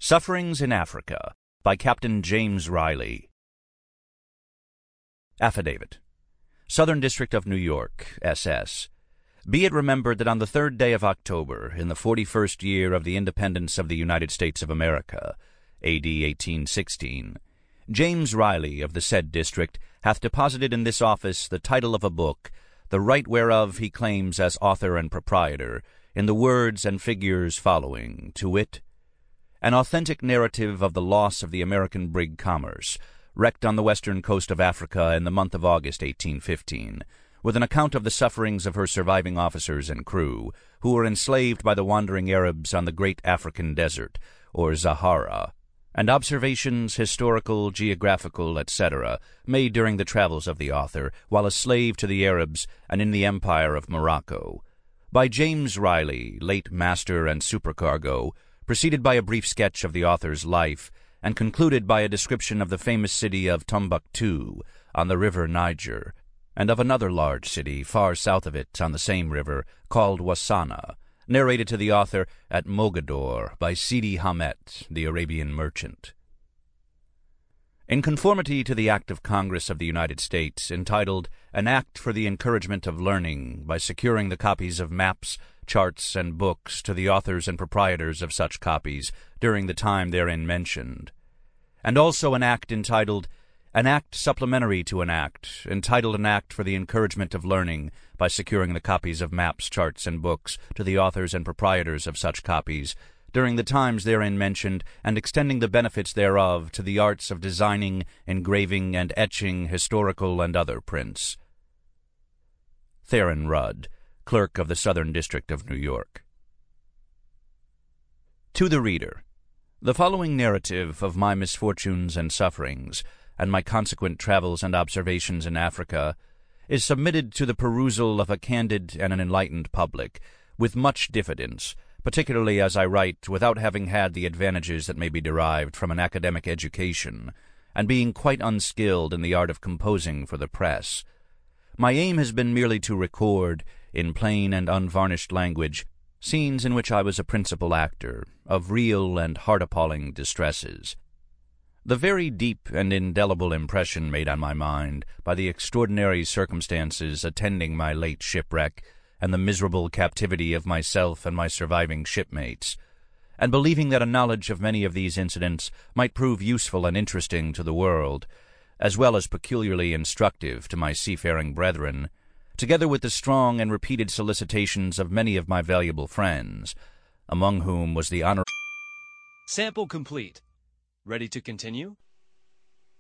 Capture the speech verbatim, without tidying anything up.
Sufferings in Africa by Captain James Riley. Affidavit. Southern District of New York, S S Be it remembered that on the third day of October, in the forty-first year of the independence of the United States of America, A D eighteen sixteen, James Riley of the said district hath deposited in this office the title of a book, the right whereof he claims as author and proprietor, in the words and figures following, to wit, an authentic narrative of the loss of the American brig Commerce, wrecked on the western coast of Africa in the month of August eighteen fifteen, with an account of the sufferings of her surviving officers and crew, who were enslaved by the wandering Arabs on the great African desert, or Zahara, and observations, historical, geographical, et cetera, made during the travels of the author, while a slave to the Arabs and in the Empire of Morocco, by James Riley, late master and supercargo, preceded by a brief sketch of the author's life, and concluded by a description of the famous city of Tombouctou on the river Niger, and of another large city far south of it on the same river called Wassana, narrated to the author at Mogador by Sidi Hamet, the Arabian merchant. In conformity to the Act of Congress of the United States, entitled An Act for the Encouragement of Learning by securing the copies of maps, charts, and books to the authors and proprietors of such copies during the time therein mentioned, and also an act entitled An Act Supplementary to an Act, entitled An Act for the Encouragement of Learning by securing the copies of maps, charts, and books to the authors and proprietors of such copies during the times therein mentioned, and extending the benefits thereof to the arts of designing, engraving, and etching historical and other prints. Theron Rudd, Clerk of the Southern District of New York. To the Reader. The following narrative of my misfortunes and sufferings, and my consequent travels and observations in Africa, is submitted to the perusal of a candid and an enlightened public, with much diffidence, particularly as I write without having had the advantages that may be derived from an academic education, and being quite unskilled in the art of composing for the press. My aim has been merely to record, in plain and unvarnished language, scenes in which I was a principal actor, of real and heart-appalling distresses. The very deep and indelible impression made on my mind by the extraordinary circumstances attending my late shipwreck, and the miserable captivity of myself and my surviving shipmates, and believing that a knowledge of many of these incidents might prove useful and interesting to the world, as well as peculiarly instructive to my seafaring brethren, together with the strong and repeated solicitations of many of my valuable friends, among whom was the honor... Sample complete. Ready to continue?